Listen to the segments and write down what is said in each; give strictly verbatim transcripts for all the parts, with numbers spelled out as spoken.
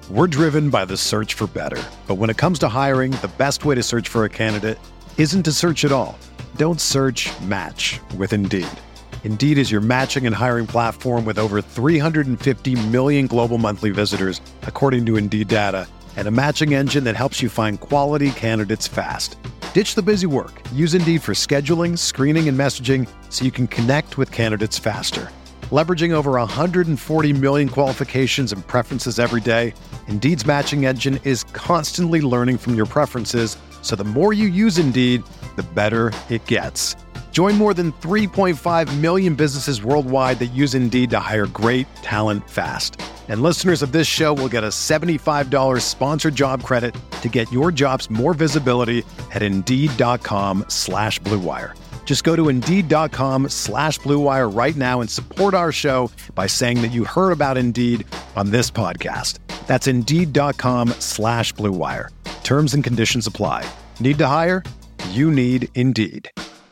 We're driven by the search for better. But when it comes to hiring, the best way to search for a candidate isn't to search at all. Don't search, match with Indeed. Indeed is your matching and hiring platform with over three hundred fifty million global monthly visitors, according to Indeed data, and a matching engine that helps you find quality candidates fast. Ditch the busy work. Use Indeed for scheduling, screening, and messaging so you can connect with candidates faster. Leveraging over one hundred forty million qualifications and preferences every day, Indeed's matching engine is constantly learning from your preferences, so the more you use Indeed, the better it gets. Join more than three point five million businesses worldwide that use Indeed to hire great talent fast. And listeners of this show will get a seventy-five dollars sponsored job credit to get your jobs more visibility at Indeed.com slash Blue Wire. Just go to Indeed.com slash Blue Wire right now and support our show by saying that you heard about Indeed on this podcast. That's Indeed.com slash Blue Wire. Terms and conditions apply. Need to hire? You need Indeed.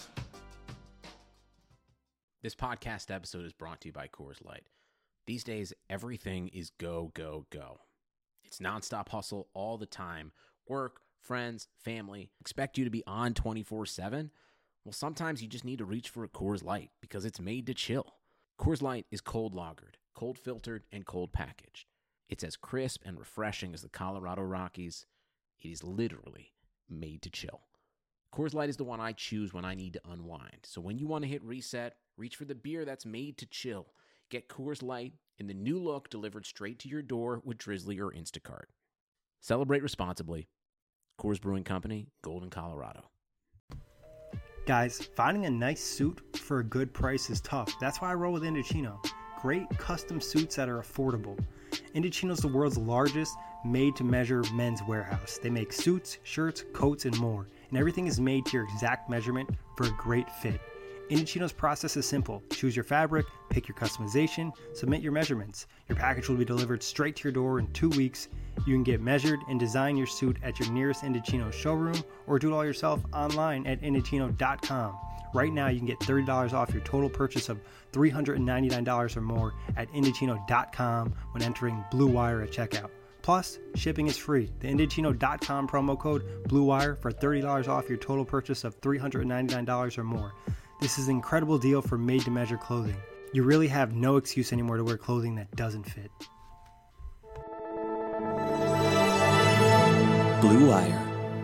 This podcast episode is brought to you by Coors Light. These days, everything is go, go, go. It's nonstop hustle all the time. Work, friends, family, expect you to be on twenty-four seven. Well, sometimes you just need to reach for a Coors Light because it's made to chill. Coors Light is cold lagered, cold filtered, and cold packaged. It's as crisp and refreshing as the Colorado Rockies. It is literally made to chill. Coors Light is the one I choose when I need to unwind. So when you want to hit reset, reach for the beer that's made to chill. Get Coors Light in the new look delivered straight to your door with Drizzly or Instacart. Celebrate responsibly. Coors Brewing Company, Golden, Colorado. Guys, finding a nice suit for a good price is tough. That's why I roll with Indochino. Great custom suits that are affordable. Indochino is the world's largest made-to-measure men's warehouse. They make suits, shirts, coats, and more. And everything is made to your exact measurement for a great fit. Indochino's process is simple. Choose your fabric, pick your customization, submit your measurements. Your package will be delivered straight to your door in two weeks. You can get measured and design your suit at your nearest Indochino showroom or do it all yourself online at Indochino dot com. Right now, you can get thirty dollars off your total purchase of three hundred ninety-nine dollars or more at Indochino dot com when entering Blue Wire at checkout. Plus, shipping is free. The Indochino dot com promo code BLUEWIRE for thirty dollars off your total purchase of three hundred ninety-nine dollars or more. This is an incredible deal for made-to-measure clothing. You really have no excuse anymore to wear clothing that doesn't fit. Blue Wire.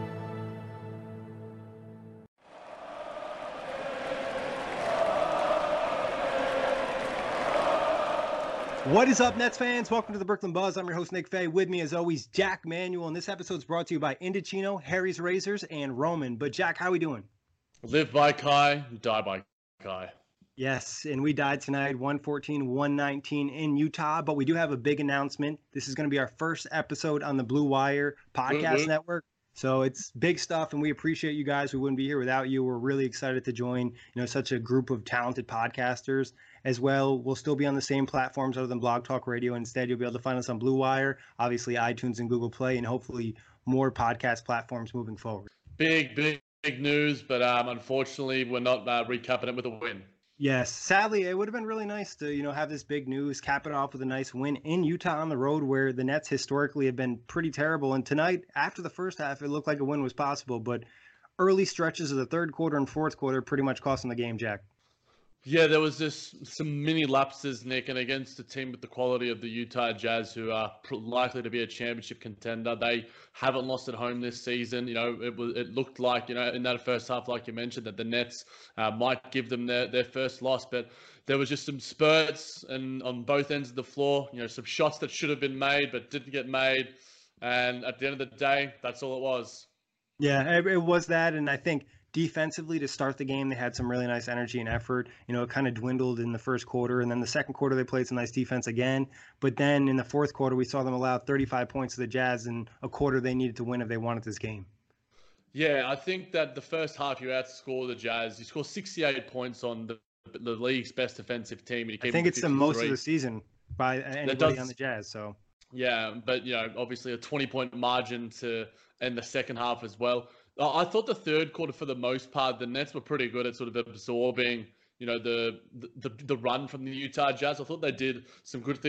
What is up, Nets fans? Welcome to the Brooklyn Buzz. I'm your host, Nick Fay. With me, as always, Jack Manuel. And this episode is brought to you by Indochino, Harry's Razors, and Roman. But, Jack, how are we doing? Live by Kai, die by Kai. Yes, and we died tonight, one fourteen, one nineteen in Utah. But we do have a big announcement. This is going to be our first episode on the Blue Wire podcast mm-hmm. network. So it's big stuff, and we appreciate you guys. We wouldn't be here without you. We're really excited to join, you know, such a group of talented podcasters as well. We'll still be on the same platforms other than Blog Talk Radio. Instead, you'll be able to find us on Blue Wire, obviously iTunes and Google Play, and hopefully more podcast platforms moving forward. Big, big. Big news, but um, unfortunately, we're not uh, recapping it with a win. Yes, sadly, it would have been really nice to, you know, have this big news, cap it off with a nice win in Utah on the road, where the Nets historically have been pretty terrible. And tonight, after the first half, it looked like a win was possible, but early stretches of the third quarter and fourth quarter pretty much cost them the game, Jack. Yeah, there was just some mini lapses, Nick, and against a team with the quality of the Utah Jazz, who are likely to be a championship contender. They haven't lost at home this season. You know, it was it looked like, you know, in that first half, like you mentioned, that the Nets uh, might give them their, their first loss, but there was just some spurts and on both ends of the floor, you know, some shots that should have been made but didn't get made. And at the end of the day, that's all it was. Yeah, it, it was that, and I think defensively, to start the game, they had some really nice energy and effort. You know, it kind of dwindled in the first quarter, and then the second quarter they played some nice defense again. But then in the fourth quarter, we saw them allow thirty-five points to the Jazz in a quarter they needed to win if they wanted this game. Yeah, I think that the first half you outscored the Jazz. You scored sixty-eight points on the, the league's best defensive team. And you I think it's the most of the season by anybody does, on the Jazz. So yeah, but you know, obviously a twenty-point margin to end the second half as well. I thought the third quarter, for the most part, the Nets were pretty good at sort of absorbing, you know, the the the run from the Utah Jazz. I thought they did some good things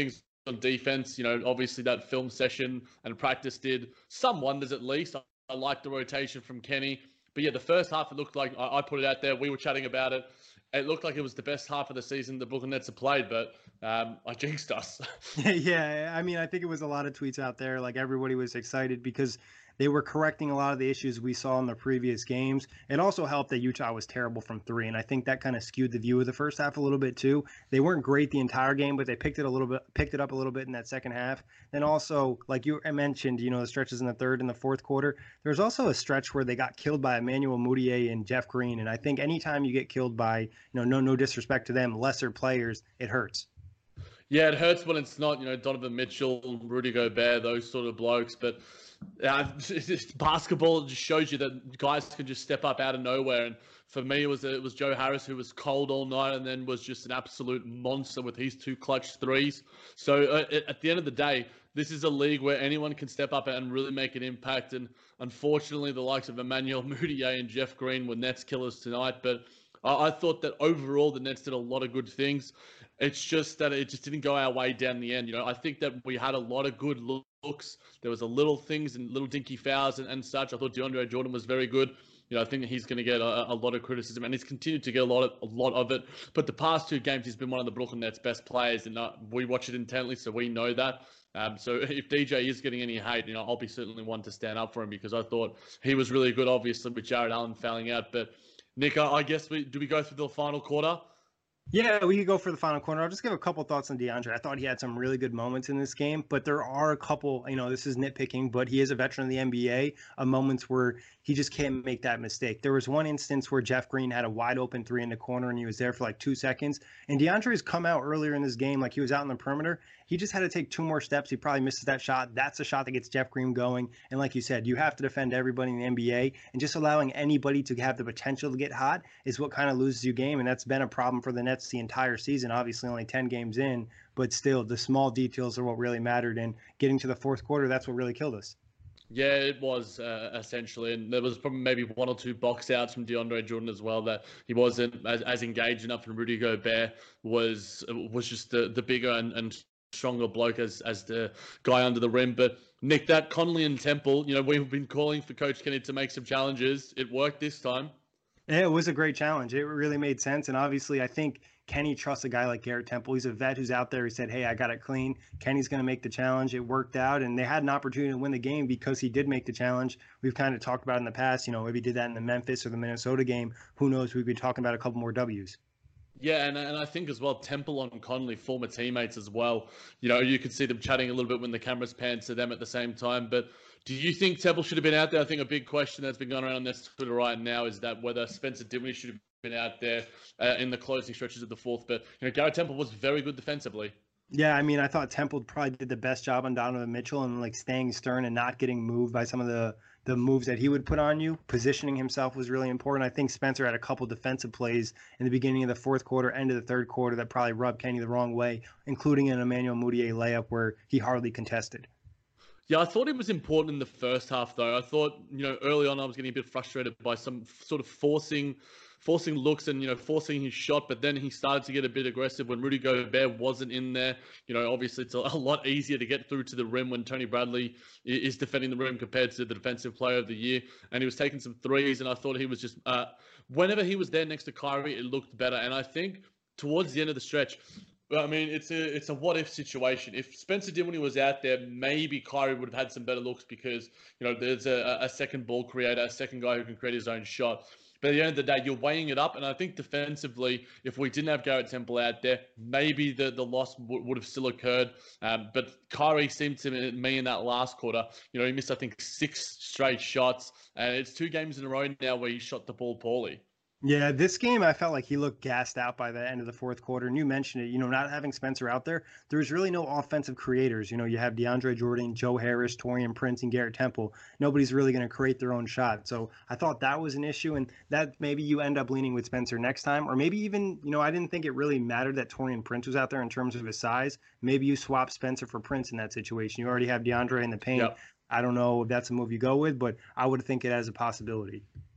on defense. You know, obviously that film session and practice did some wonders at least. I, I liked the rotation from Kenny. But yeah, the first half, it looked like, I, I put it out there, we were chatting about it. It looked like it was the best half of the season the Brooklyn Nets have played, but um, I jinxed us. Yeah, I mean, I think it was a lot of tweets out there. Like everybody was excited because they were correcting a lot of the issues we saw in the previous games. It also helped that Utah was terrible from three, and I think that kind of skewed the view of the first half a little bit too. They weren't great the entire game, but they picked it a little bit, picked it up a little bit in that second half. Then also, like you mentioned, you know, the stretches in the third and the fourth quarter. There was also a stretch where they got killed by Emmanuel Mudiay and Jeff Green, and I think anytime you get killed by, you know, no no disrespect to them, lesser players, it hurts. Yeah, it hurts when it's not, you know, Donovan Mitchell, Rudy Gobert, those sort of blokes, but Uh, basketball just shows you that guys can just step up out of nowhere. And for me, it was it was Joe Harris, who was cold all night and then was just an absolute monster with his two clutch threes. So uh, at the end of the day, this is a league where anyone can step up and really make an impact. And unfortunately, the likes of Emmanuel Mudiay and Jeff Green were Nets killers tonight. But I, I thought that overall the Nets did a lot of good things. It's just that it just didn't go our way down the end. You know, I think that we had a lot of good looks. There was a little things and little dinky fouls and, and such. I thought DeAndre Jordan was very good. You know, I think that he's going to get a, a lot of criticism, and he's continued to get a lot of a lot of it. But the past two games, he's been one of the Brooklyn Nets' best players, and uh, we watch it intently, so we know that. Um, so if D J is getting any hate, you know, I'll be certainly one to stand up for him because I thought he was really good. Obviously, with Jared Allen fouling out, but Nick, I guess we do we go through the final quarter? Yeah, we could go for the final corner. I'll just give a couple thoughts on DeAndre. I thought he had some really good moments in this game, but there are a couple, you know, this is nitpicking, but he is a veteran of the N B A, of moments where he just can't make that mistake. There was one instance where Jeff Green had a wide open three in the corner and he was there for like two seconds. And DeAndre's come out earlier in this game, like he was out in the perimeter. He just had to take two more steps. He probably misses that shot. That's the shot that gets Jeff Green going. And like you said, you have to defend everybody in the N B A, and just allowing anybody to have the potential to get hot is what kind of loses you game. And that's been a problem for the Nets the entire season. Obviously only ten games in, but still the small details are what really mattered. And getting to the fourth quarter, that's what really killed us. Yeah, it was uh, essentially, and there was probably maybe one or two box outs from DeAndre Jordan as well that he wasn't as, as engaged enough, and Rudy Gobert was was just the, the bigger and, and stronger bloke as as the guy under the rim. But Nick, that Conley and Temple, you know, we've been calling for Coach Kenny to make some challenges. It worked this time. Yeah, it was a great challenge. It really made sense. And obviously, I think Kenny trusts a guy like Garrett Temple. He's a vet who's out there. He said, hey, I got it clean. Kenny's going to make the challenge. It worked out. And they had an opportunity to win the game because he did make the challenge. We've kind of talked about in the past, you know, maybe he did that in the Memphis or the Minnesota game. Who knows? We'd be talking about a couple more W's. Yeah, and, and I think as well, Temple and Conley, former teammates as well. You know, you could see them chatting a little bit when the cameras pan to them at the same time. But do you think Temple should have been out there? I think a big question that's been going around on this Twitter right now is that whether Spencer Dinwiddie should have been out there uh, in the closing stretches of the fourth. But, you know, Garrett Temple was very good defensively. Yeah, I mean, I thought Temple probably did the best job on Donovan Mitchell and like staying stern and not getting moved by some of the the moves that he would put on you. Positioning himself was really important. I think Spencer had a couple defensive plays in the beginning of the fourth quarter, end of the third quarter that probably rubbed Kenny the wrong way, including an Emmanuel Mudiay layup where he hardly contested. Yeah, I thought it was important in the first half, though. I thought, you know, early on I was getting a bit frustrated by some sort of forcing forcing looks and, you know, forcing his shot, but then he started to get a bit aggressive when Rudy Gobert wasn't in there. You know, obviously it's a, a lot easier to get through to the rim when Tony Bradley is defending the rim compared to the defensive player of the year. And he was taking some threes, and I thought he was just, uh, whenever he was there next to Kyrie, it looked better. And I think towards the end of the stretch, I mean, it's a it's a what-if situation. If Spencer Dinwiddie was out there, maybe Kyrie would have had some better looks because, you know, there's a, a second ball creator, a second guy who can create his own shot. But at the end of the day, you're weighing it up. And I think defensively, if we didn't have Garrett Temple out there, maybe the, the loss w- would have still occurred. Um, but Kyrie seemed to me in that last quarter, you know, he missed, I think, six straight shots. And it's two games in a row now where he shot the ball poorly. Yeah, this game, I felt like he looked gassed out by the end of the fourth quarter. And you mentioned it, you know, not having Spencer out there, there was really no offensive creators. You know, you have DeAndre Jordan, Joe Harris, Taurean Prince, and Garrett Temple. Nobody's really going to create their own shot. So I thought that was an issue, and that maybe you end up leaning with Spencer next time. Or maybe even, you know, I didn't think it really mattered that Taurean Prince was out there in terms of his size. Maybe you swap Spencer for Prince in that situation. You already have DeAndre in the paint. Yep. I don't know if that's a move you go with, but I would think it as a possibility.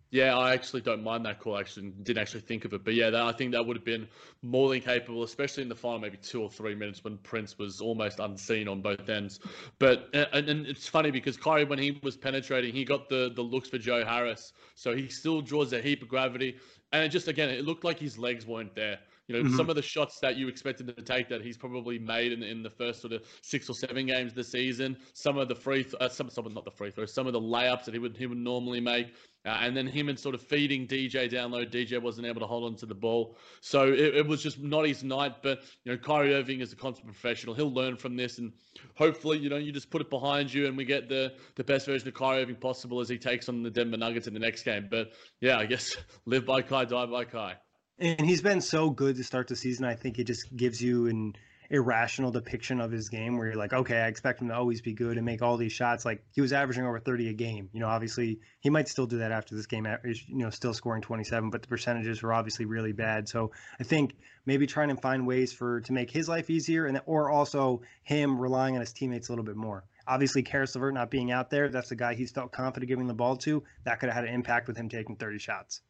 Yeah, I actually don't mind that call. I actually didn't actually think of it. But yeah, that, I think that would have been more than capable, especially in the final maybe two or three minutes when Prince was almost unseen on both ends. But and, and it's funny because Kyrie, when he was penetrating, he got the, the looks for Joe Harris. So he still draws a heap of gravity. And it just, again, it looked like his legs weren't there. You know, mm-hmm. some of the shots that you expected to take that he's probably made in, in the first sort of six or seven games of the season, some of the free, th- uh, some, some not the free throws, some of the layups that he would he would normally make, uh, and then him and sort of feeding D J down low. D J wasn't able to hold on to the ball, so it, it was just not his night. But you know, Kyrie Irving is a constant professional. He'll learn from this, and hopefully, you know, you just put it behind you, and we get the the best version of Kyrie Irving possible as he takes on the Denver Nuggets in the next game. But yeah, I guess live by Kai, die by Kai. And he's been so good to start the season. I think it just gives you an irrational depiction of his game where you're like, okay, I expect him to always be good and make all these shots. Like he was averaging over thirty a game. You know, obviously he might still do that after this game, you know, still scoring twenty-seven, but the percentages were obviously really bad. So I think maybe trying to find ways for to make his life easier, and or also him relying on his teammates a little bit more. Obviously, Karis LeVert not being out there, that's the guy he's felt confident giving the ball to. That could have had an impact with him taking thirty shots.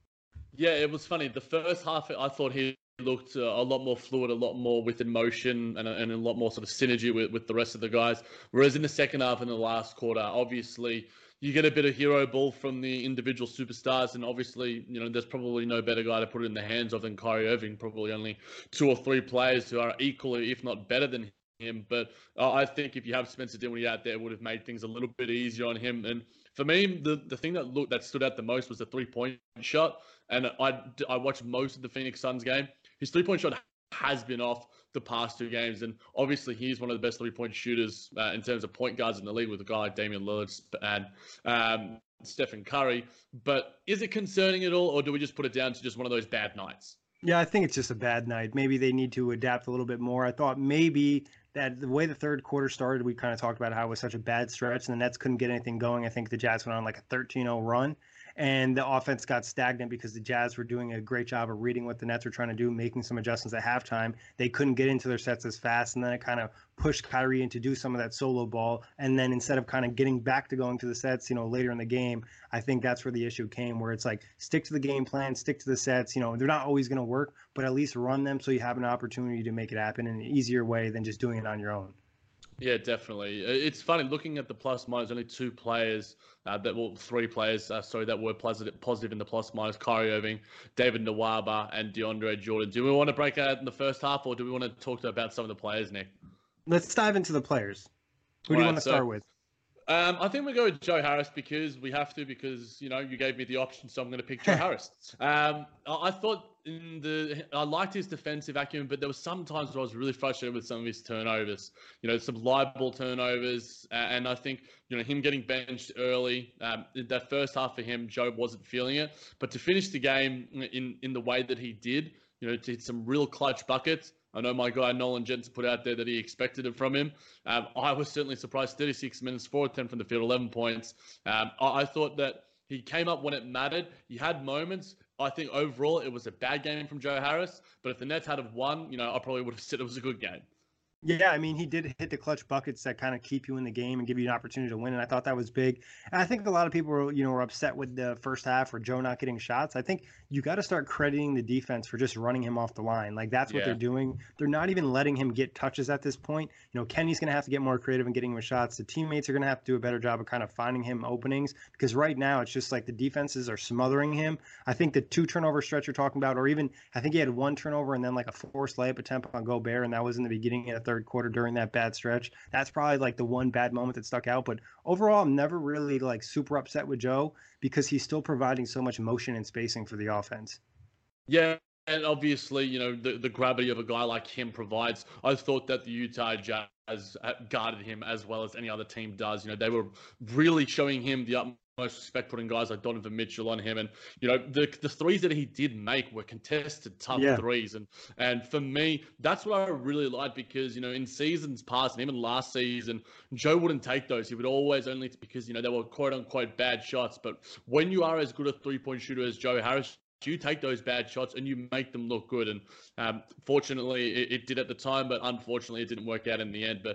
Yeah, it was funny. The first half, I thought he looked uh, a lot more fluid, a lot more within motion, and, and a lot more sort of synergy with, with the rest of the guys. Whereas in the second half and the last quarter, obviously, you get a bit of hero ball from the individual superstars. And obviously, you know, there's probably no better guy to put it in the hands of than Kyrie Irving. Probably only two or three players who are equally, if not better than him. But uh, I think if you have Spencer Dinwiddie out there, it would have made things a little bit easier on him. And for me, the, the thing that looked that stood out the most was the three-point shot. And I, I watched most of the Phoenix Suns game. His three-point shot has been off the past two games. And obviously, he's one of the best three-point shooters uh, in terms of point guards in the league with a guy like Damian Lillard and um, Stephen Curry. But is it concerning at all, or do we just put it down to just one of those bad nights? Yeah, I think it's just a bad night. Maybe they need to adapt a little bit more. I thought maybe that the way the third quarter started, we kind of talked about how it was such a bad stretch and the Nets couldn't get anything going. I think the Jazz went on like a thirteen oh run. And the offense got stagnant because the Jazz were doing a great job of reading what the Nets were trying to do, making some adjustments at halftime. They couldn't get into their sets as fast, and then it kind of pushed Kyrie in to do some of that solo ball. And then instead of kind of getting back to going to the sets, you know, later in the game, I think that's where the issue came, where it's like stick to the game plan, stick to the sets. You know, they're not always going to work, but at least run them so you have an opportunity to make it happen in an easier way than just doing it on your own. Yeah, definitely. It's funny looking at the plus minus. Only two players uh, that well, three players. Uh, sorry, that were positive, positive in the plus minus. Kyrie Irving, David Nwaba, and DeAndre Jordan. Do we want to break out in the first half, or do we want to talk about some of the players, Nick? Let's dive into the players. Who All do you right, want to so, start with? Um, I think we go with Joe Harris because we have to. Because you know you gave me the option, so I'm going to pick Joe Harris. Um, I thought in the I liked his defensive acumen, but there was some times where I was really frustrated with some of his turnovers. You know, some live ball turnovers, and I think you know him getting benched early. Um, that first half for him, Joe wasn't feeling it, but to finish the game in in the way that he did, you know, to hit some real clutch buckets. I know my guy Nolan Jensen put out there that he expected it from him. Um, I was certainly surprised. thirty-six minutes, four of ten from the field, eleven points. Um, I, I thought that he came up when it mattered. He had moments. I think overall it was a bad game from Joe Harris. But if the Nets had have won, you know, I probably would have said it was a good game. Yeah, I mean, he did hit the clutch buckets that kind of keep you in the game and give you an opportunity to win, and I thought that was big. And I think a lot of people were, you know, were upset with the first half or Joe not getting shots. I think you got to start crediting the defense for just running him off the line. Like, that's what yeah. they're doing. They're not even letting him get touches at this point. You know, Kenny's going to have to get more creative in getting him shots. The teammates are going to have to do a better job of kind of finding him openings because right now it's just like the defenses are smothering him. I think the two turnover stretch you're talking about, or even I think he had one turnover and then like a forced layup attempt on Gobert, and that was in the beginning of the third quarter during that bad stretch. That's probably like the one bad moment that stuck out. But overall, I'm never really like super upset with Joe because he's still providing so much motion and spacing for the offense. Yeah. And obviously, you know, the, the gravity of a guy like him provides. I thought that the Utah Jazz guarded him as well as any other team does. You know, they were really showing him the utmost respect, putting guys like Donovan Mitchell on him. And, you know, the the threes that he did make were contested, tough yeah. threes. And and for me, that's what I really liked because, you know, in seasons past and even last season, Joe wouldn't take those. He would always only because, you know, they were quote unquote bad shots. But when you are as good a three-point shooter as Joe Harris, you take those bad shots and you make them look good. And um, fortunately, it, it did at the time, but unfortunately, it didn't work out in the end. But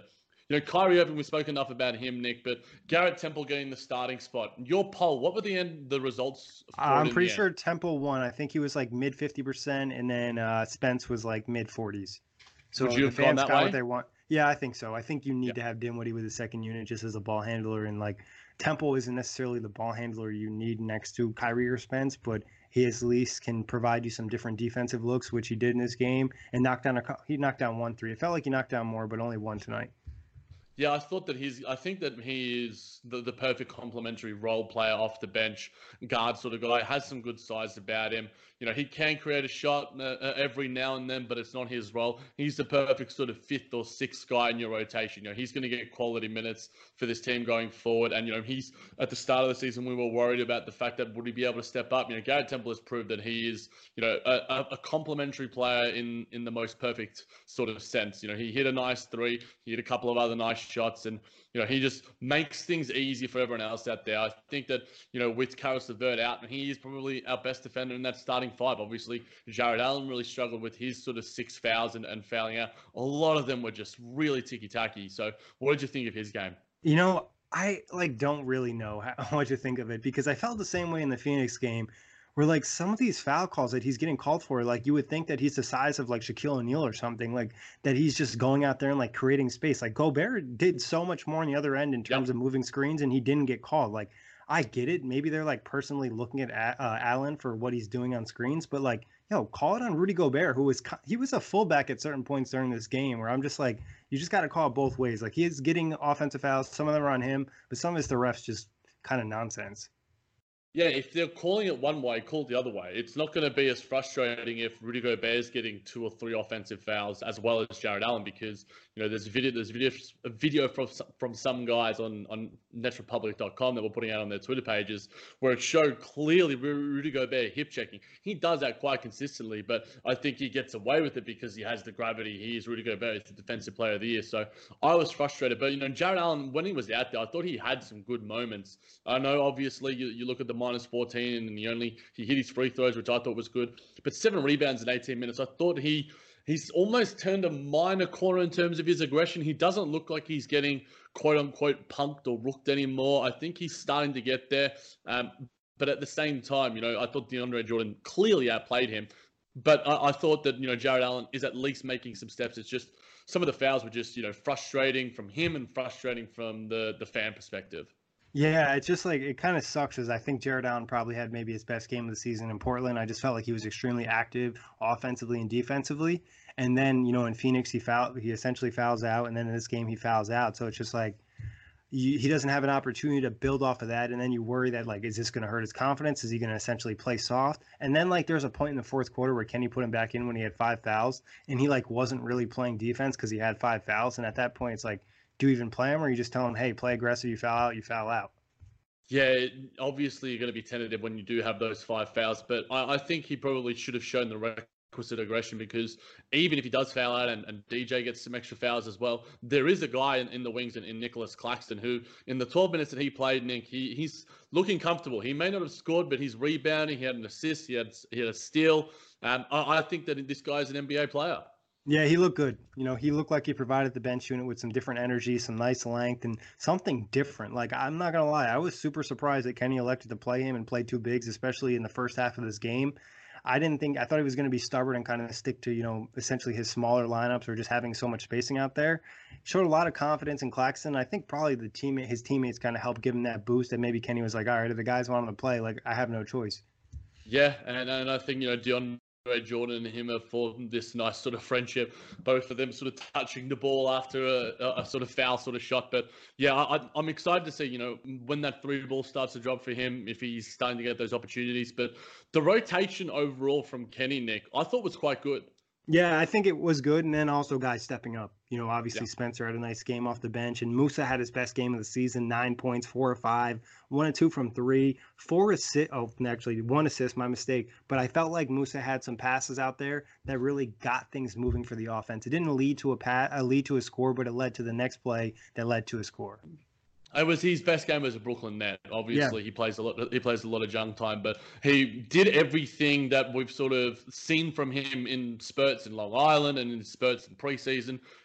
You know, Kyrie Irving, we've spoken enough about him, Nick, but Garrett Temple getting the starting spot. Your poll, what were the end the results for I'm it in pretty the sure end? Temple won. I think he was like mid fifty percent, and then uh, Spence was like mid forties. Would So you the have gone fans that got what way? they want. Yeah, I think so. I think you Yeah. need to have Dinwiddie with the second unit just as a ball handler, and like Temple isn't necessarily the ball handler you need next to Kyrie or Spence, but he at least can provide you some different defensive looks, which he did in this game, and knocked down a cou- he knocked down one three. It felt like he knocked down more, but only one tonight. Yeah, I thought that he's. I think that he is the, the perfect complementary role player off the bench, guard sort of guy. Has some good size about him. You know, he can create a shot uh, uh, every now and then, but it's not his role. He's the perfect sort of fifth or sixth guy in your rotation. You know, he's going to get quality minutes for this team going forward. And you know, he's at the start of the season we were worried about the fact that would he be able to step up. You know, Garrett Temple has proved that he is, you know, a, a complementary player in in the most perfect sort of sense. You know, he hit a nice three, he hit a couple of other nice shots, and you know, he just makes things easy for everyone else out there. I think that, you know, with Karis LeVert out, he is probably our best defender in that starting five. Obviously, Jared Allen really struggled with his sort of six fouls and, and fouling out. A lot of them were just really ticky-tacky. So what did you think of his game? You know, I like don't really know how, what to think of it because I felt the same way in the Phoenix game where like some of these foul calls that he's getting called for, like you would think that he's the size of like Shaquille O'Neal or something, like that he's just going out there and like creating space. Like Gobert did so much more on the other end in terms Yep. of moving screens and he didn't get called. Like I get it. Maybe they're like personally looking at uh, Allen for what he's doing on screens, but like, yo, call it on Rudy Gobert, who was he was a fullback at certain points during this game where I'm just like, you just got to call it both ways. Like he is getting offensive fouls. Some of them are on him, but some of it's the refs just kind of nonsense. Yeah, if they're calling it one way, call it the other way. It's not going to be as frustrating if Rudy Gobert is getting two or three offensive fouls as well as Jared Allen, because you know there's a video, there's a video, a video from from some guys on on Nets Republic dot com that we're putting out on their Twitter pages where it showed clearly Rudy Gobert hip checking. He does that quite consistently, but I think he gets away with it because he has the gravity. He is Rudy Gobert, he's the defensive player of the year. So I was frustrated, but you know Jared Allen, when he was out there, I thought he had some good moments. I know obviously you, you look at the minus fourteen and he only he hit his free throws, which I thought was good, but seven rebounds in eighteen minutes. I thought he he's almost turned a minor corner in terms of his aggression. He doesn't look like he's getting quote unquote punked or rooked anymore. I think he's starting to get there, um, but at the same time, you know, I thought DeAndre Jordan clearly outplayed him. But I, I thought that, you know, Jared Allen is at least making some steps. It's just some of the fouls were just, you know, frustrating from him and frustrating from the the fan perspective. Yeah, it's just like it kind of sucks as I think Jared Allen probably had maybe his best game of the season in Portland. I just felt like he was extremely active offensively and defensively. And then, you know, in Phoenix he foul he essentially fouls out, and then in this game he fouls out. So it's just like you, he doesn't have an opportunity to build off of that, and then you worry that like, is this going to hurt his confidence? Is he going to essentially play soft? And then like there's a point in the fourth quarter where Kenny put him back in when he had five fouls, and he like wasn't really playing defense because he had five fouls. And at that point, it's like, do you even play him, or you just tell him, hey, play aggressive, you foul out, you foul out? Yeah, obviously you're going to be tentative when you do have those five fouls, but I, I think he probably should have shown the requisite aggression, because even if he does foul out and, and D J gets some extra fouls as well, there is a guy in, in the wings in, in Nicholas Claxton who, in the twelve minutes that he played, Nick, he, he's looking comfortable. He may not have scored, but he's rebounding. He had an assist. He had he had a steal. Um, I, I think that this guy is an N B A player. Yeah, he looked good. You know, he looked like he provided the bench unit with some different energy, some nice length, and something different. Like, I'm not going to lie, I was super surprised that Kenny elected to play him and play two bigs, especially in the first half of this game. I didn't think, I thought he was going to be stubborn and kind of stick to, you know, essentially his smaller lineups or just having so much spacing out there. Showed a lot of confidence in Claxton. I think probably the teammate, his teammates kind of helped give him that boost, and maybe Kenny was like, all right, if the guys want him to play, like, I have no choice. Yeah, and, and I think, you know, Dion Jordan and him have formed this nice sort of friendship, both of them sort of touching the ball after a, a sort of foul sort of shot. But yeah, I, I'm excited to see, you know, when that three ball starts to drop for him, if he's starting to get those opportunities. But the rotation overall from Kenny, Nick, I thought was quite good. Yeah, I think it was good. And then also guys stepping up. You know, obviously Yeah. Spencer had a nice game off the bench, and Musa had his best game of the season, nine points, four or five, one and two from three, four assist. Oh, actually one assist, my mistake. But I felt like Musa had some passes out there that really got things moving for the offense. It didn't lead to a pat, uh, lead to a score, but it led to the next play that led to a score. It was his best game as a Brooklyn Net. Obviously, yeah. he plays a lot. He plays a lot of junk time, but he did everything that we've sort of seen from him in spurts in Long Island and in spurts in preseason.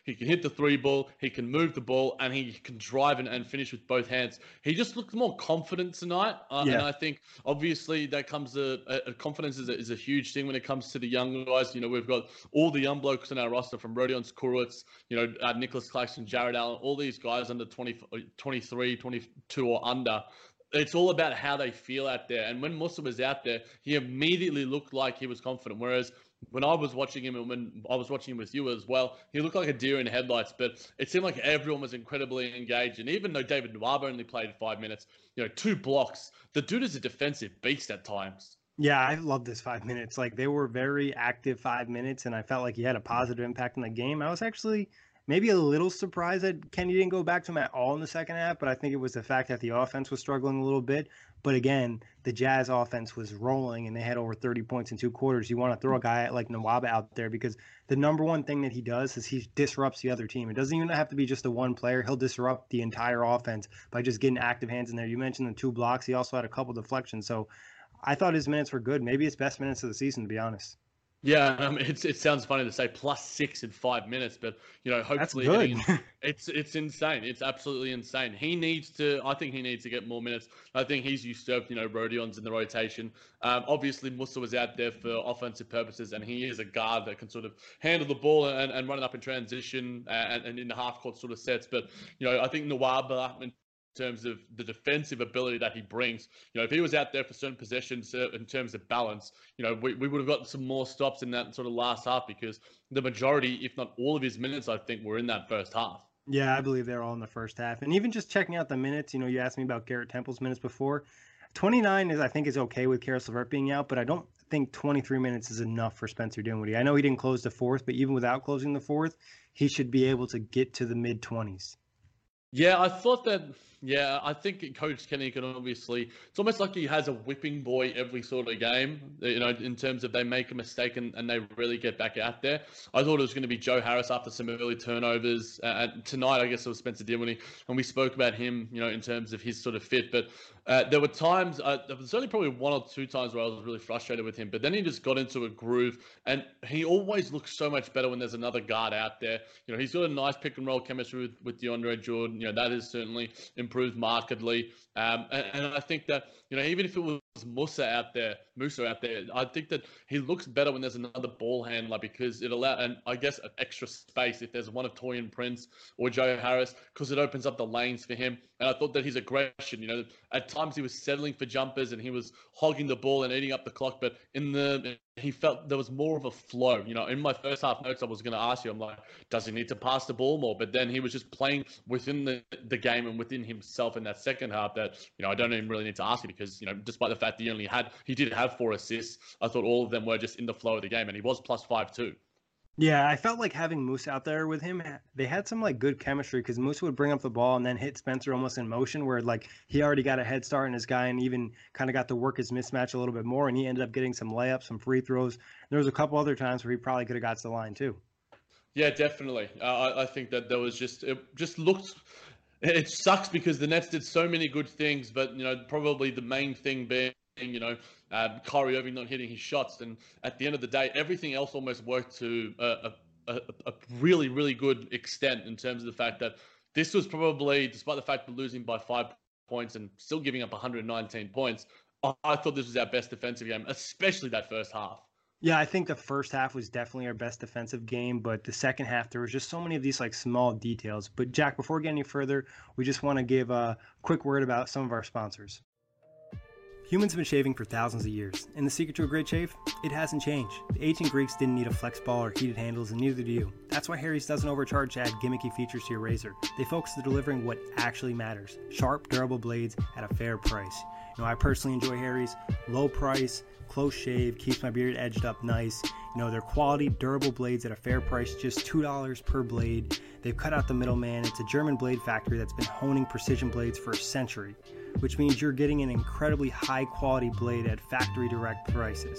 He can hit the three ball, he can move the ball, and he can drive and, and finish with both hands. He just looked more confident tonight. Uh, yeah. And I think, obviously, that comes to uh, confidence is a, is a huge thing when it comes to the young guys. You know, we've got all the young blokes in our roster from Rodion Skurwitz, you know, uh, Nicholas Claxton, Jared Allen, all these guys under twenty, twenty-three, twenty-two or under. It's all about how they feel out there. And when Musa was out there, he immediately looked like he was confident. Whereas when I was watching him and when I was watching him with you as well, he looked like a deer in headlights. But it seemed like everyone was incredibly engaged. And even though David Nwaba only played five minutes, you know, two blocks, the dude is a defensive beast at times. Yeah, I love this five minutes. Like, they were very active five minutes, and I felt like he had a positive impact on the game. I was actually maybe a little surprised that Kenny didn't go back to him at all in the second half, but I think it was the fact that the offense was struggling a little bit. But again, the Jazz offense was rolling, and they had over thirty points in two quarters. You want to throw a guy like Nwaba out there because the number one thing that he does is he disrupts the other team. It doesn't even have to be just the one player. He'll disrupt the entire offense by just getting active hands in there. You mentioned the two blocks. He also had a couple deflections. So I thought his minutes were good. Maybe his best minutes of the season, to be honest. Yeah, um, it's it sounds funny to say plus six in five minutes, but you know, hopefully That's good. it's it's insane. It's absolutely insane. He needs to. I think he needs to get more minutes. I think he's usurped, you know, Rodion's in the rotation. Um, obviously, Musa was out there for offensive purposes, and he is a guard that can sort of handle the ball and, and run it up in transition and, and in the half court sort of sets. But you know, I think Nwaba, in terms of the defensive ability that he brings, you know, if he was out there for certain possessions uh, in terms of balance, you know, we, we would have gotten some more stops in that sort of last half because the majority, if not all of his minutes, I think, were in that first half. Yeah, I believe they're all in the first half. And even just checking out the minutes, you know, you asked me about Garrett Temple's minutes before. twenty-nine is, I think, is okay with Karis LeVert being out, but I don't think twenty-three minutes is enough for Spencer Dinwiddie. I know he didn't close the fourth, but even without closing the fourth, he should be able to get to the mid-twenties. Yeah, I thought that, yeah, I think Coach Kenny can obviously, it's almost like he has a whipping boy every sort of game, you know, in terms of they make a mistake and, and they really get back out there. I thought it was going to be Joe Harris after some early turnovers. Uh, tonight, I guess it was Spencer Dinwiddie, and we spoke about him, you know, in terms of his sort of fit. But uh, there were times, uh, there was only probably one or two times where I was really frustrated with him, but then he just got into a groove, and he always looks so much better when there's another guard out there. You know, he's got a nice pick and roll chemistry with, with DeAndre Jordan. You know, that has certainly improved markedly. Um, and, and I think that, you know, even if it was Musa out there, Musa out there, I think that he looks better when there's another ball handler because it allows, and I guess an extra space if there's one of Taurean Prince or Joe Harris, because it opens up the lanes for him. And I thought that his aggression, you know, at times he was settling for jumpers and he was hogging the ball and eating up the clock, but in the, he felt there was more of a flow. You know, in my first half notes, I was going to ask you, I'm like, does he need to pass the ball more? But then he was just playing within the, the game and within himself in that second half that, you know, I don't even really need to ask you because, you know, despite the fact that he only had, he did have four assists, I thought all of them were just in the flow of the game, and he was plus five too. Yeah, I felt like having Moose out there with him, they had some like good chemistry because Moose would bring up the ball and then hit Spencer almost in motion where like he already got a head start in his guy and even kind of got to work his mismatch a little bit more, and he ended up getting some layups, some free throws. There was a couple other times where he probably could have got to the line too. Yeah, definitely. Uh, I, I think that there was just, it just looked, it sucks because the Nets did so many good things, but, you know, probably the main thing being, you know, uh, Kyrie Irving not hitting his shots. And at the end of the day, everything else almost worked to a, a, a really, really good extent in terms of the fact that this was probably, despite the fact of losing by five points and still giving up one hundred nineteen points, I thought this was our best defensive game, especially that first half. Yeah, I think the first half was definitely our best defensive game, but the second half, there was just so many of these like small details. But Jack, before we get any further, we just want to give a quick word about some of our sponsors. Humans have been shaving for thousands of years, and the secret to a great shave? It hasn't changed. The ancient Greeks didn't need a flex ball or heated handles, and neither do you. That's why Harry's doesn't overcharge to add gimmicky features to your razor. They focus on delivering what actually matters. Sharp, durable blades at a fair price. You know, I personally enjoy Harry's. Low price, close shave, keeps my beard edged up nice. You know, they're quality, durable blades at a fair price, just two dollars per blade. They've cut out the middleman. It's a German blade factory that's been honing precision blades for a century, which means you're getting an incredibly high quality blade at factory direct prices.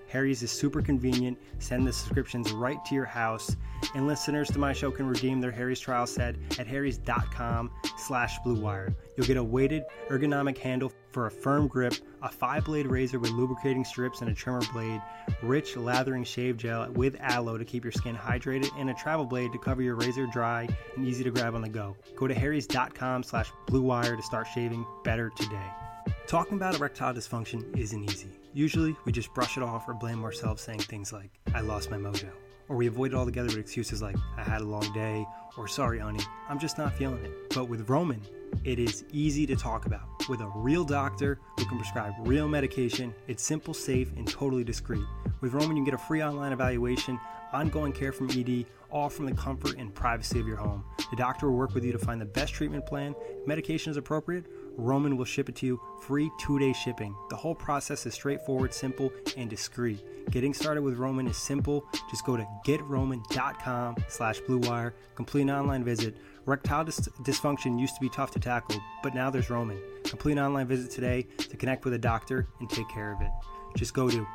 Harry's is super convenient. Send the subscriptions right to your house. And listeners to my show can redeem their Harry's trial set at harrys.com slash Blue Wire. You'll get a weighted ergonomic handle for a firm grip, a five-blade razor with lubricating strips and a trimmer blade, rich lathering shave gel with aloe to keep your skin hydrated, and a travel blade to cover your razor dry and easy to grab on the go. Go to harrys.com slash Blue Wire to start shaving better today. Talking about erectile dysfunction isn't easy. Usually, we just brush it off or blame ourselves, saying things like, I lost my mojo. Or we avoid it altogether with excuses like, I had a long day, or sorry honey, I'm just not feeling it. But with Roman, it is easy to talk about. With a real doctor who can prescribe real medication, it's simple, safe, and totally discreet. With Roman, you can get a free online evaluation, ongoing care from E D, all from the comfort and privacy of your home. The doctor will work with you to find the best treatment plan. If medication is appropriate, Roman will ship it to you free two-day shipping. The whole process is straightforward, simple, and discreet. Getting started with Roman is simple. Just go to getroman.com slash Blue Wire. Complete an online visit. Erectile dis- dysfunction used to be tough to tackle, but now there's Roman. Complete an online visit today to connect with a doctor and take care of it. Just go to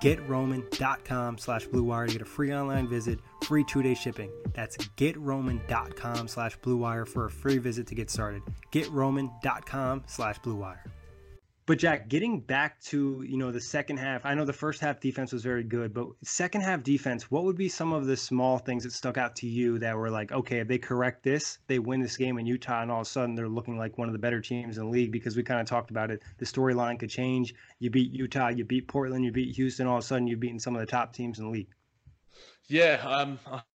getroman.com slash Blue Wire to get a free online visit, free two-day shipping. That's getroman.com slash Blue Wire for a free visit to get started. getroman.com slash Blue Wire. But Jack, getting back to, you know, the second half, I know the first half defense was very good, but second half defense, what would be some of the small things that stuck out to you that were like, okay, if they correct this, they win this game in Utah, and all of a sudden they're looking like one of the better teams in the league? Because we kind of talked about it. The storyline could change. You beat Utah, you beat Portland, you beat Houston, all of a sudden you've beaten some of the top teams in the league. Yeah, um,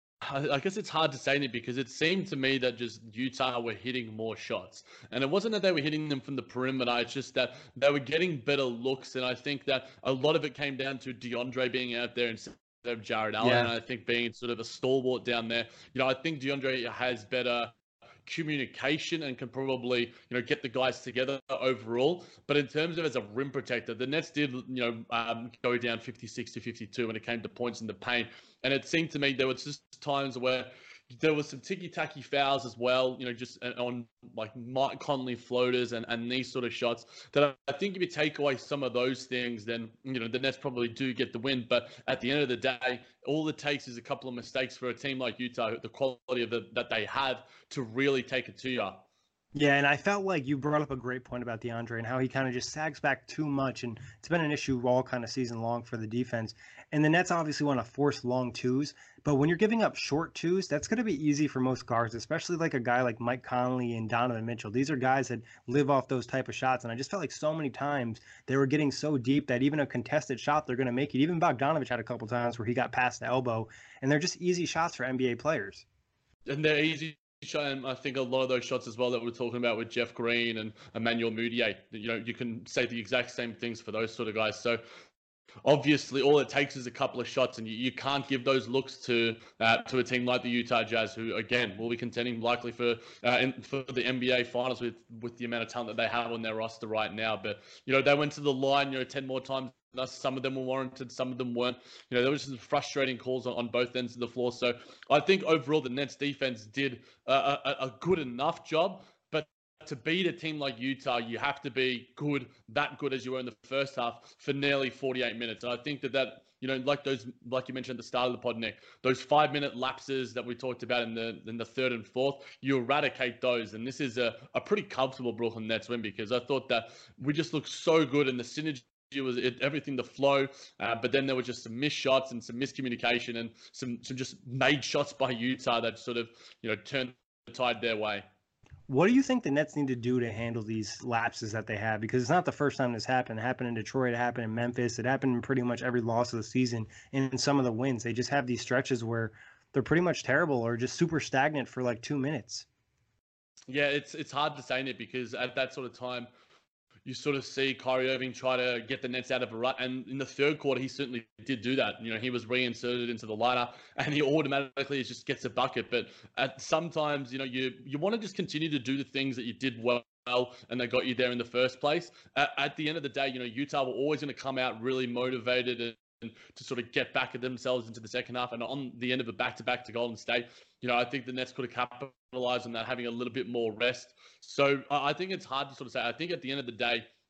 I guess it's hard to say it because it seemed to me that just Utah were hitting more shots. And it wasn't that they were hitting them from the perimeter. It's just that they were getting better looks. And I think that a lot of it came down to DeAndre being out there instead of Jared Allen. Yeah. And I think being sort of a stalwart down there. You know, I think DeAndre has better communication and can probably, you know, get the guys together overall. But in terms of as a rim protector, the Nets did, you know, um, go down fifty-six to fifty-two when it came to points in the paint. And it seemed to me there was just times where there was some ticky-tacky fouls as well, you know, just on like Mike Conley floaters and, and these sort of shots that I think if you take away some of those things, then, you know, the Nets probably do get the win. But at the end of the day, all it takes is a couple of mistakes for a team like Utah, the quality of the, that they have, to really take it to you. Yeah, and I felt like you brought up a great point about DeAndre and how he kind of just sags back too much, and it's been an issue all kind of season long for the defense. And the Nets obviously want to force long twos, but when you're giving up short twos, that's going to be easy for most guards, especially like a guy like Mike Conley and Donovan Mitchell. These are guys that live off those type of shots, and I just felt like so many times they were getting so deep that even a contested shot, they're going to make it. Even Bogdanovich had a couple times where he got past the elbow, and they're just easy shots for N B A players. And they're easy. And I think a lot of those shots as well that we're talking about with Jeff Green and Emmanuel Mudiay, you know, you can say the exact same things for those sort of guys. So obviously all it takes is a couple of shots, and you, you can't give those looks to uh, to a team like the Utah Jazz, who again will be contending likely for uh, in, for the N B A Finals with with the amount of talent that they have on their roster right now. But you know, they went to the line, you know, ten more times. Some of them were warranted, some of them weren't. You know, there was some frustrating calls on, on both ends of the floor. So I think overall the Nets defense did a, a, a good enough job. But to beat a team like Utah, you have to be good, that good as you were in the first half for nearly forty-eight minutes. And I think that that, you know, like those, like you mentioned at the start of the pod, Nick, those five minute lapses that we talked about in the in the third and fourth, you eradicate those. And this is a, a pretty comfortable Brooklyn Nets win, because I thought that we just looked so good in the synergy. It was it, everything to flow, uh, but then there were just some missed shots and some miscommunication and some, some just made shots by Utah that sort of, you know, turned the tide their way. What do you think the Nets need to do to handle these lapses that they have? Because it's not the first time this happened. It happened in Detroit. It happened in Memphis. It happened in pretty much every loss of the season. And in some of the wins, they just have these stretches where they're pretty much terrible or just super stagnant for like two minutes. Yeah, it's it's hard to say, Nick, because at that sort of time, you sort of see Kyrie Irving try to get the Nets out of a rut. And in the third quarter, he certainly did do that. You know, he was reinserted into the lineup and he automatically just gets a bucket. But at sometimes, you know, you, you want to just continue to do the things that you did well and that got you there in the first place. At, at the end of the day, you know, Utah were always going to come out really motivated and, and to sort of get back at themselves into the second half. And on the end of a back-to-back to Golden State, you know, I think the Nets could have capitalized on that, having a little bit more rest. So I think it's hard to sort of say. I think at the end of the day,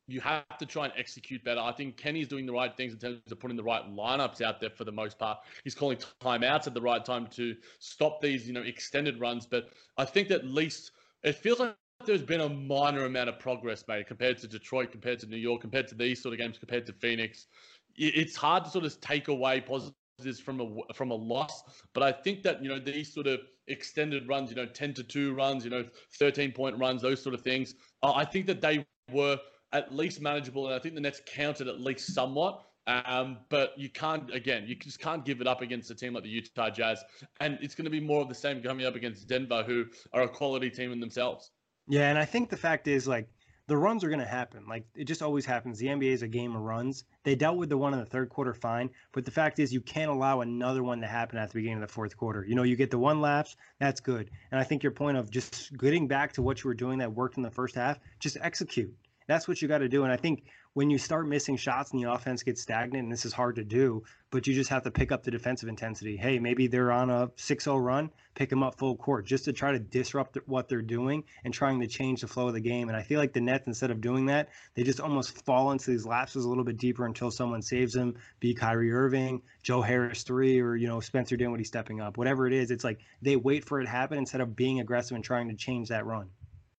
you have to try and execute better. I think Kenny's doing the right things in terms of putting the right lineups out there for the most part. He's calling timeouts at the right time to stop these, you know, extended runs. But I think that at least it feels like there's been a minor amount of progress made compared to Detroit, compared to New York, compared to these sort of games, compared to Phoenix. It's hard to sort of take away positives from a from a loss, but I think that, you know, these sort of extended runs, you know, ten to two runs, you know, thirteen point runs, those sort of things, I think that they were at least manageable, and I think the Nets counted at least somewhat. Um, but you can't, again, you just can't give it up against a team like the Utah Jazz, and it's going to be more of the same coming up against Denver, who are a quality team in themselves. Yeah, and I think the fact is, like, the runs are going to happen. Like, it just always happens. The N B A is a game of runs. They dealt with the one in the third quarter fine, but the fact is you can't allow another one to happen at the beginning of the fourth quarter. You know, you get the one lapse, that's good. And I think your point of just getting back to what you were doing that worked in the first half, just execute. That's what you got to do. And I think when you start missing shots and the offense gets stagnant, and this is hard to do, but you just have to pick up the defensive intensity. Hey, maybe they're on a six oh run, pick them up full court just to try to disrupt what they're doing and trying to change the flow of the game. And I feel like the Nets, instead of doing that, they just almost fall into these lapses a little bit deeper until someone saves them, be Kyrie Irving, Joe Harris three, or, you know, Spencer Dinwiddie stepping up. Whatever it is, it's like they wait for it to happen instead of being aggressive and trying to change that run.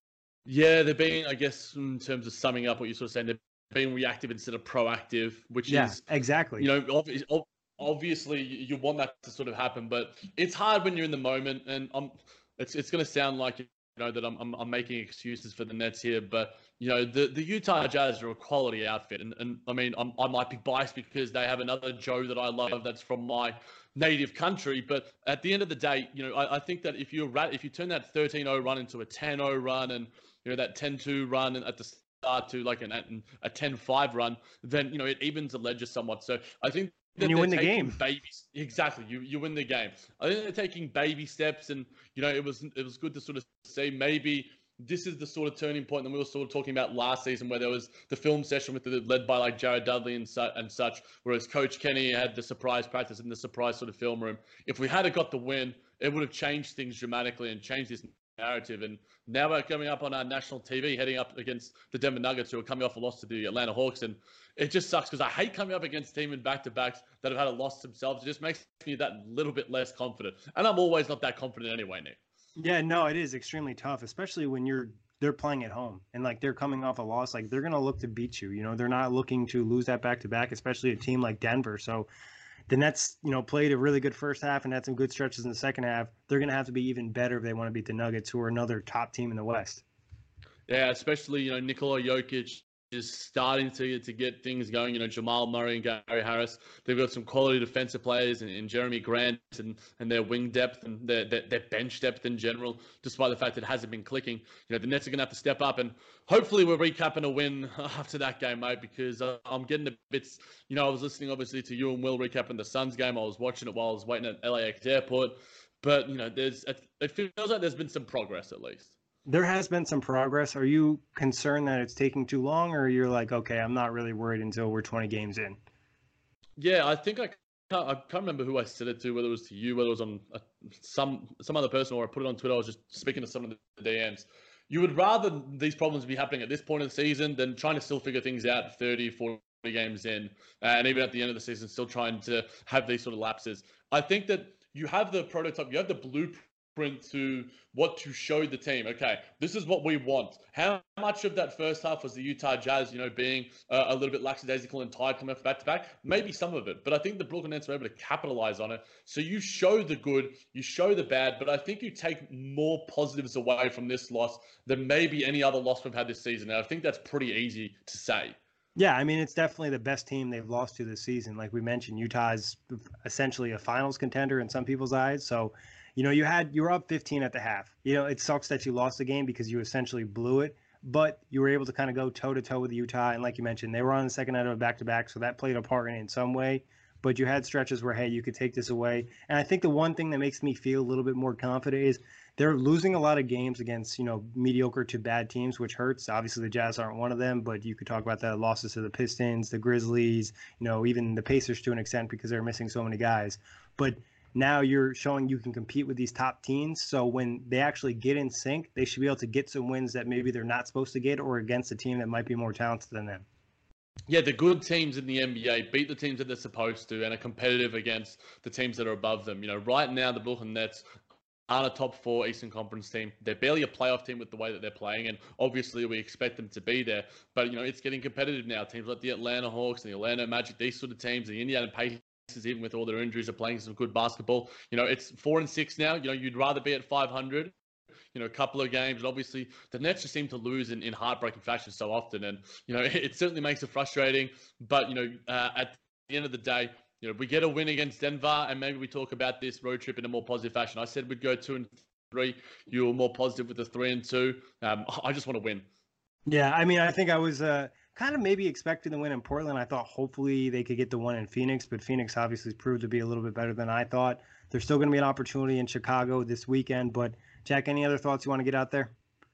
Yeah, they're being, I guess, in terms of summing up what you're sort of saying, they're being reactive instead of proactive, which yeah, is exactly. You know, obviously, obviously you want that to sort of happen, but it's hard when you're in the moment. And I'm, it's it's going to sound like, you know, that I'm, I'm I'm making excuses for the Nets here, but you know, the, the Utah Jazz are a quality outfit, and and I mean, I'm, I might be biased because they have another Joe that I love that's from my native country, but at the end of the day, you know, I, I think that if you if you turn that thirteen oh run into a ten oh run, and you know, that ten two run at the start to like an, a ten five run, then, you know, it evens the ledger somewhat. So I think that and you win the game. Babies, exactly. You you win the game. I think they're taking baby steps, and you know, it was it was good to sort of say maybe this is the sort of turning point that we were sort of talking about last season, where there was the film session with the led by like Jared Dudley and, su- and such, whereas Coach Kenny had the surprise practice in the surprise sort of film room. If we had got the win, it would have changed things dramatically and changed this narrative. And now we're coming up on our national T V, heading up against the Denver Nuggets, who are coming off a loss to the Atlanta Hawks. And it just sucks because I hate coming up against teams in back-to-backs that have had a loss themselves. It just makes me that little bit less confident. And I'm always not that confident anyway, Nick. Yeah, no, it is extremely tough, especially when you're they're playing at home and like they're coming off a loss. Like, they're going to look to beat you. You know, they're not looking to lose that back-to-back, especially a team like Denver. So the Nets, you know, played a really good first half and had some good stretches in the second half. They're going to have to be even better if they want to beat the Nuggets, who are another top team in the West. Yeah, especially, you know, Nikola Jokic is starting to to get things going. You know, Jamal Murray and Gary Harris. They've got some quality defensive players in, in Jeremy Grant and, and their wing depth and their, their their bench depth in general, despite the fact that it hasn't been clicking. You know, the Nets are going to have to step up, and hopefully we're recapping a win after that game, mate, because uh, I'm getting a bit, you know, I was listening obviously to you and Will recapping the Suns game. I was watching it while I was waiting at L A X airport, but, you know, there's it feels like there's been some progress at least. There has been some progress. Are you concerned that it's taking too long, or you're like, okay, I'm not really worried until we're twenty games in? Yeah, I think I can't, I can't remember who I said it to, whether it was to you, whether it was on a, some some other person, or I put it on Twitter. I was just speaking to some of the D Ms. You would rather these problems be happening at this point of the season than trying to still figure things out thirty, forty games in, and even at the end of the season, still trying to have these sort of lapses. I think that you have the prototype, you have the blueprint to what to show the team. Okay, this is what we want. How much of that first half was the Utah Jazz, you know, being uh, a little bit lackadaisical and tired coming off back to back? Maybe some of it, but I think the Brooklyn Nets were able to capitalize on it. So you show the good, you show the bad, but I think you take more positives away from this loss than maybe any other loss we've had this season. And I think that's pretty easy to say. Yeah, I mean, it's definitely the best team they've lost to this season. Like we mentioned, Utah is essentially a finals contender in some people's eyes. So, you know, you had you were up fifteen at the half. You know, it sucks that you lost the game because you essentially blew it, but you were able to kind of go toe to toe with Utah. And like you mentioned, they were on the second night of a back to back, so that played a part in it in some way. But you had stretches where, hey, you could take this away. And I think the one thing that makes me feel a little bit more confident is they're losing a lot of games against, you know, mediocre to bad teams, which hurts. Obviously, the Jazz aren't one of them, but you could talk about the losses to the Pistons, the Grizzlies, you know, even the Pacers to an extent because they're missing so many guys. But now you're showing you can compete with these top teams. So when they actually get in sync, they should be able to get some wins that maybe they're not supposed to get, or against a team that might be more talented than them. Yeah, the good teams in the N B A beat the teams that they're supposed to and are competitive against the teams that are above them. You know, right now the Brooklyn Nets aren't a top four Eastern Conference team. They're barely a playoff team with the way that they're playing, and obviously we expect them to be there. But, you know, it's getting competitive now. Teams like the Atlanta Hawks and the Orlando Magic, these sort of teams, the Indiana Pacers, even with all their injuries, are playing some good basketball. You know, it's four and six now. You know, you'd rather be at five hundred. You know, a couple of games. And obviously, the Nets just seem to lose in, in heartbreaking fashion so often. And, you know, it, it certainly makes it frustrating. But, you know, uh, at the end of the day, you know, we get a win against Denver, and maybe we talk about this road trip in a more positive fashion. I said we'd go two and three. You were more positive with the three and two. Um, I just want to win. Yeah, I mean, I think I was uh, kind of maybe expecting the win in Portland. I thought hopefully they could get the one in Phoenix, but Phoenix obviously proved to be a little bit better than I thought. There's still going to be an opportunity in Chicago this weekend. But, Jack, any other thoughts you want to get out there?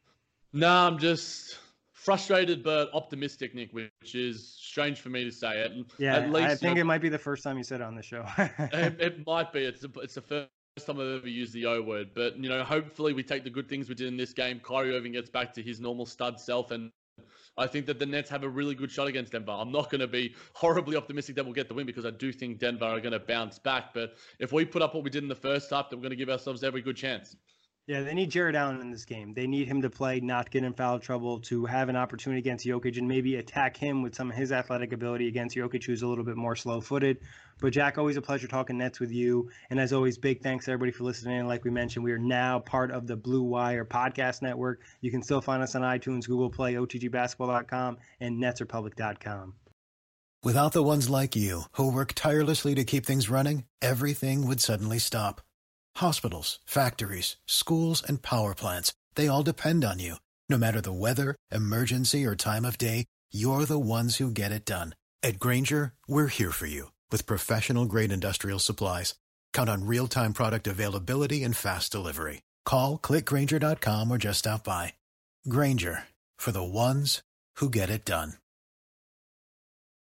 No, I'm just frustrated but optimistic, Nick, which is strange for me to say. At, yeah, at least, I think you know, it might be the first time you said it on the show. it, it might be. It's, a, it's the first time I've ever used the O word. But, you know, hopefully we take the good things we did in this game. Kyrie Irving gets back to his normal stud self, and I think that the Nets have a really good shot against Denver. I'm not going to be horribly optimistic that we'll get the win, because I do think Denver are going to bounce back. But if we put up what we did in the first half, then we're going to give ourselves every good chance. Yeah, they need Jared Allen in this game. They need him to play, not get in foul trouble, to have an opportunity against Jokic and maybe attack him with some of his athletic ability against Jokic, who's a little bit more slow-footed. But, Jack, always a pleasure talking Nets with you. And as always, big thanks to everybody for listening in. Like we mentioned, we are now part of the Blue Wire Podcast Network. You can still find us on iTunes, Google Play, O T G basketball dot com, and Nets Republic dot com. Without the ones like you, who work tirelessly to keep things running, everything would suddenly stop. Hospitals, factories, schools, and power plants, they all depend on you. No matter the weather, emergency, or time of day, you're the ones who get it done. At Grainger, we're here for you with professional-grade industrial supplies. Count on real-time product availability and fast delivery. Call, click Grainger dot com, or just stop by. Grainger, for the ones who get it done.